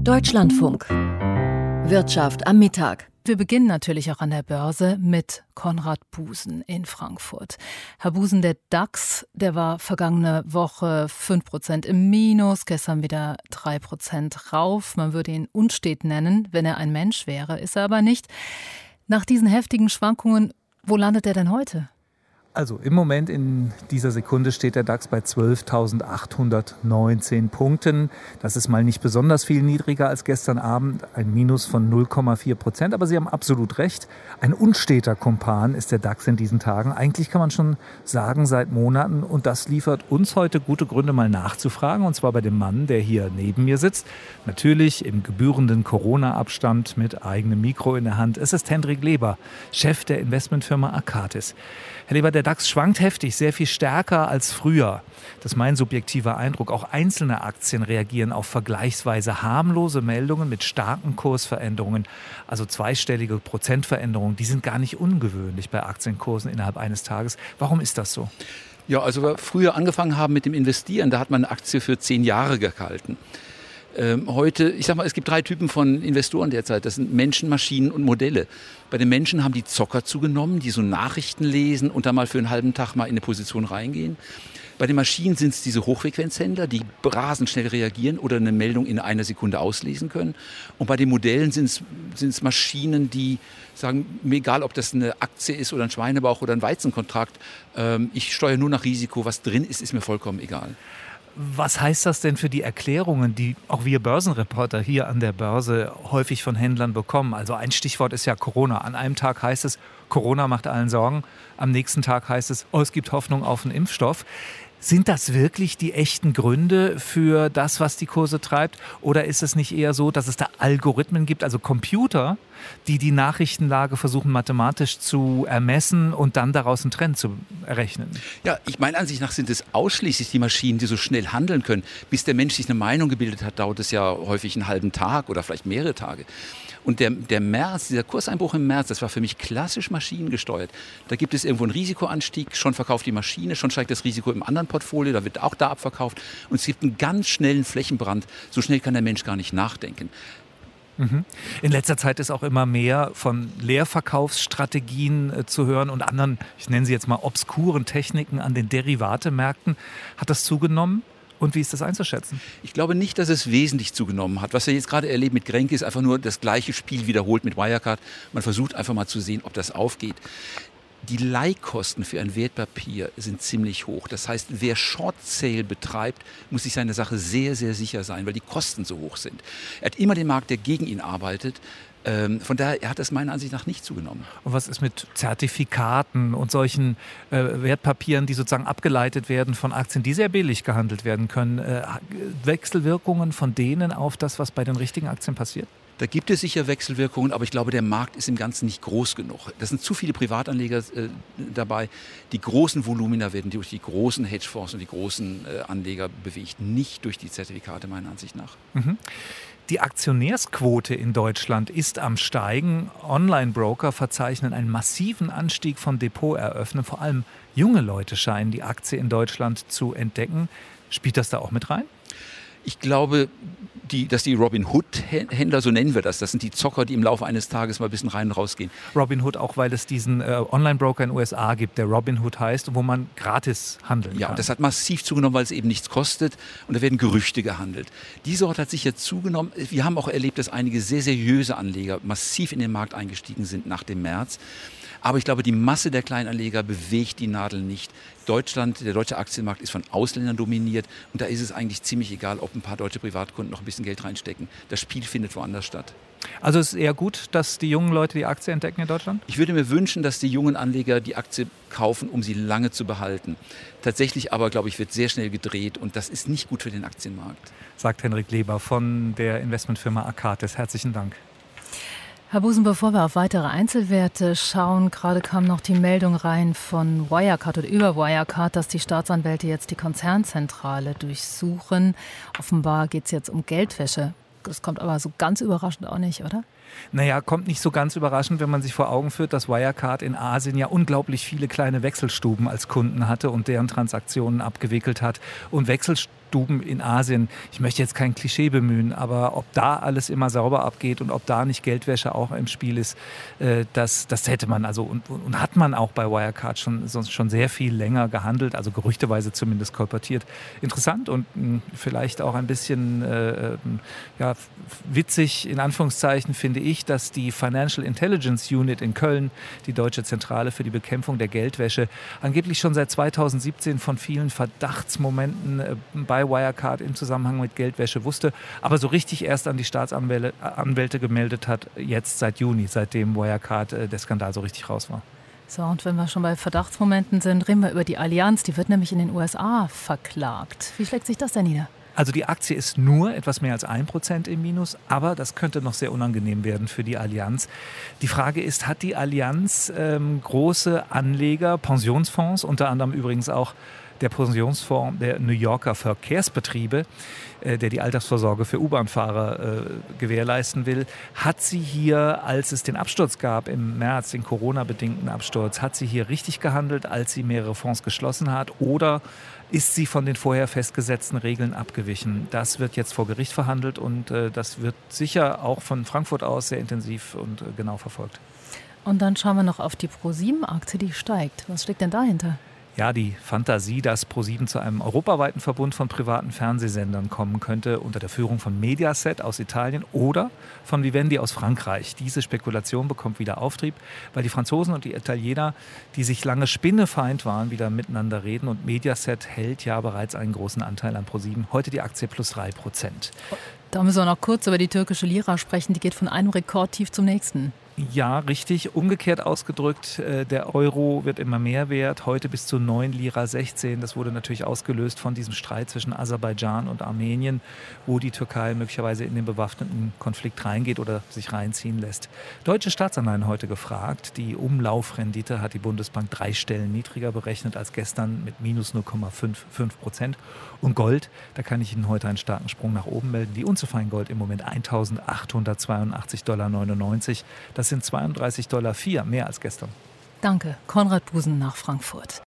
Deutschlandfunk. Wirtschaft am Mittag. Wir beginnen natürlich auch an der Börse mit Konrad Busen in Frankfurt. Herr Busen, der DAX, der war vergangene Woche 5% im Minus, gestern wieder 3% rauf. Man würde ihn unstet nennen, wenn er ein Mensch wäre, ist er aber nicht. Nach diesen heftigen Schwankungen, wo landet er denn heute? Also im Moment in dieser Sekunde steht der DAX bei 12.819 Punkten. Das ist mal nicht besonders viel niedriger als gestern Abend, ein Minus von 0,4%. Aber Sie haben absolut recht, ein unsteter Kumpan ist der DAX in diesen Tagen. Eigentlich kann man schon sagen, seit Monaten. Und das liefert uns heute gute Gründe, mal nachzufragen. Und zwar bei dem Mann, der hier neben mir sitzt. Natürlich im gebührenden Corona-Abstand mit eigenem Mikro in der Hand. Es ist Hendrik Leber, Chef der Investmentfirma Arcatis. Herr Leber, der DAX schwankt heftig, sehr viel stärker als früher. Das ist mein subjektiver Eindruck. Auch einzelne Aktien reagieren auf vergleichsweise harmlose Meldungen mit starken Kursveränderungen. Also zweistellige Prozentveränderungen, die sind gar nicht ungewöhnlich bei Aktienkursen innerhalb eines Tages. Warum ist das so? Ja, also wir früher angefangen haben mit dem Investieren, da hat man eine Aktie für 10 Jahre gehalten. Heute, ich sag mal, es gibt 3 Typen von Investoren derzeit. Das sind Menschen, Maschinen und Modelle. Bei den Menschen haben die Zocker zugenommen, die so Nachrichten lesen und da mal für einen halben Tag mal in eine Position reingehen. Bei den Maschinen sind es diese Hochfrequenzhändler, die rasend schnell reagieren oder eine Meldung in einer Sekunde auslesen können. Und bei den Modellen sind es Maschinen, die sagen, mir egal, ob das eine Aktie ist oder ein Schweinebauch oder ein Weizenkontrakt, ich steuere nur nach Risiko, was drin ist mir vollkommen egal. Was heißt das denn für die Erklärungen, die auch wir Börsenreporter hier an der Börse häufig von Händlern bekommen? Also ein Stichwort ist ja Corona. An einem Tag heißt es, Corona macht allen Sorgen. Am nächsten Tag heißt es, es gibt Hoffnung auf einen Impfstoff. Sind das wirklich die echten Gründe für das, was die Kurse treibt? Oder ist es nicht eher so, dass es da Algorithmen gibt, also Computer, die die Nachrichtenlage versuchen mathematisch zu ermessen und dann daraus einen Trend zu errechnen? Ja, meiner Ansicht nach sind es ausschließlich die Maschinen, die so schnell handeln können. Bis der Mensch sich eine Meinung gebildet hat, dauert es ja häufig einen halben Tag oder vielleicht mehrere Tage. Und der März, dieser Kurseinbruch im März, das war für mich klassisch maschinengesteuert. Da gibt es irgendwo einen Risikoanstieg, schon verkauft die Maschine, schon steigt das Risiko im anderen Portfolio, da wird auch da abverkauft. Und es gibt einen ganz schnellen Flächenbrand. So schnell kann der Mensch gar nicht nachdenken. In letzter Zeit ist auch immer mehr von Leerverkaufsstrategien zu hören und anderen, ich nenne sie jetzt mal obskuren Techniken an den Derivatemärkten. Hat das zugenommen? Und wie ist das einzuschätzen? Ich glaube nicht, dass es wesentlich zugenommen hat. Was wir jetzt gerade erleben mit Grenke ist einfach nur das gleiche Spiel wiederholt mit Wirecard. Man versucht einfach mal zu sehen, ob das aufgeht. Die Leihkosten für ein Wertpapier sind ziemlich hoch. Das heißt, wer Short Sale betreibt, muss sich seiner Sache sehr, sehr sicher sein, weil die Kosten so hoch sind. Er hat immer den Markt, der gegen ihn arbeitet. Von daher hat das meiner Ansicht nach nicht zugenommen. Und was ist mit Zertifikaten und solchen Wertpapieren, die sozusagen abgeleitet werden von Aktien, die sehr billig gehandelt werden können? Wechselwirkungen von denen auf das, was bei den richtigen Aktien passiert? Da gibt es sicher Wechselwirkungen, aber ich glaube, der Markt ist im Ganzen nicht groß genug. Das sind zu viele Privatanleger dabei. Die großen Volumina werden durch die großen Hedgefonds und die großen Anleger bewegt, nicht durch die Zertifikate meiner Ansicht nach. Die Aktionärsquote in Deutschland ist am Steigen. Online-Broker verzeichnen einen massiven Anstieg von Depoteröffnungen. Vor allem junge Leute scheinen die Aktie in Deutschland zu entdecken. Spielt das da auch mit rein? Ich glaube, dass die Robinhood-Händler, so nennen wir das sind die Zocker, die im Laufe eines Tages mal ein bisschen rein und raus gehen. Robinhood auch, weil es diesen Online-Broker in den USA gibt, der Robinhood heißt, wo man gratis handeln kann. Ja, und das hat massiv zugenommen, weil es eben nichts kostet und da werden Gerüchte gehandelt. Die Sorte hat sicher zugenommen. Wir haben auch erlebt, dass einige sehr seriöse Anleger massiv in den Markt eingestiegen sind nach dem März. Aber ich glaube, die Masse der Kleinanleger bewegt die Nadel nicht. Der deutsche Aktienmarkt ist von Ausländern dominiert und da ist es eigentlich ziemlich egal, ob ein paar deutsche Privatkunden noch ein bisschen Geld reinstecken. Das Spiel findet woanders statt. Also ist es eher gut, dass die jungen Leute die Aktie entdecken in Deutschland? Ich würde mir wünschen, dass die jungen Anleger die Aktie kaufen, um sie lange zu behalten. Tatsächlich aber, glaube ich, wird sehr schnell gedreht und das ist nicht gut für den Aktienmarkt. Sagt Hendrik Leber von der Investmentfirma Arcatis. Herzlichen Dank. Herr Busen, bevor wir auf weitere Einzelwerte schauen, gerade kam noch die Meldung rein von Wirecard oder über Wirecard, dass die Staatsanwälte jetzt die Konzernzentrale durchsuchen. Offenbar geht es jetzt um Geldwäsche. Das kommt aber so ganz überraschend auch nicht, oder? Naja, kommt nicht so ganz überraschend, wenn man sich vor Augen führt, dass Wirecard in Asien ja unglaublich viele kleine Wechselstuben als Kunden hatte und deren Transaktionen abgewickelt hat. Und Wechselstuben in Asien, ich möchte jetzt kein Klischee bemühen, aber ob da alles immer sauber abgeht und ob da nicht Geldwäsche auch im Spiel ist, das hätte man also und hat man auch bei Wirecard schon sehr viel länger gehandelt, also gerüchteweise zumindest kolportiert. Interessant und vielleicht auch ein bisschen witzig in Anführungszeichen finde ich, dass die Financial Intelligence Unit in Köln, die deutsche Zentrale für die Bekämpfung der Geldwäsche, angeblich schon seit 2017 von vielen Verdachtsmomenten bei Wirecard im Zusammenhang mit Geldwäsche wusste, aber so richtig erst an die Staatsanwälte gemeldet hat, jetzt seit Juni, seitdem Wirecard der Skandal so richtig raus war. So, und wenn wir schon bei Verdachtsmomenten sind, reden wir über die Allianz. Die wird nämlich in den USA verklagt. Wie schlägt sich das denn nieder? Also die Aktie ist nur etwas mehr als 1% im Minus, aber das könnte noch sehr unangenehm werden für die Allianz. Die Frage ist, hat die Allianz große Anleger, Pensionsfonds, unter anderem übrigens auch der Pensionsfonds der New Yorker Verkehrsbetriebe, der die Altersvorsorge für U-Bahn-Fahrer gewährleisten will, hat sie hier, als es den Absturz gab im März, den Corona-bedingten Absturz, hat sie hier richtig gehandelt, als sie mehrere Fonds geschlossen hat, oder ist sie von den vorher festgesetzten Regeln abgewichen? Das wird jetzt vor Gericht verhandelt und das wird sicher auch von Frankfurt aus sehr intensiv und genau verfolgt. Und dann schauen wir noch auf die ProSieben-Aktie, die steigt. Was steckt denn dahinter? Ja, die Fantasie, dass ProSieben zu einem europaweiten Verbund von privaten Fernsehsendern kommen könnte, unter der Führung von Mediaset aus Italien oder von Vivendi aus Frankreich. Diese Spekulation bekommt wieder Auftrieb, weil die Franzosen und die Italiener, die sich lange spinnefeind waren, wieder miteinander reden. Und Mediaset hält ja bereits einen großen Anteil an ProSieben. Heute die Aktie plus 3%. Da müssen wir noch kurz über die türkische Lira sprechen. Die geht von einem Rekordtief zum nächsten. Ja, richtig. Umgekehrt ausgedrückt, der Euro wird immer mehr wert. Heute bis zu 9 Lira 16. Das wurde natürlich ausgelöst von diesem Streit zwischen Aserbaidschan und Armenien, wo die Türkei möglicherweise in den bewaffneten Konflikt reingeht oder sich reinziehen lässt. Deutsche Staatsanleihen heute gefragt. Die Umlaufrendite hat die Bundesbank 3 Stellen niedriger berechnet als gestern mit minus 0,55%. Und Gold, da kann ich Ihnen heute einen starken Sprung nach oben melden. Die Unze Feingold im Moment 1.882,99 $. Das sind $32,04 mehr als gestern. Danke, Konrad Busen nach Frankfurt.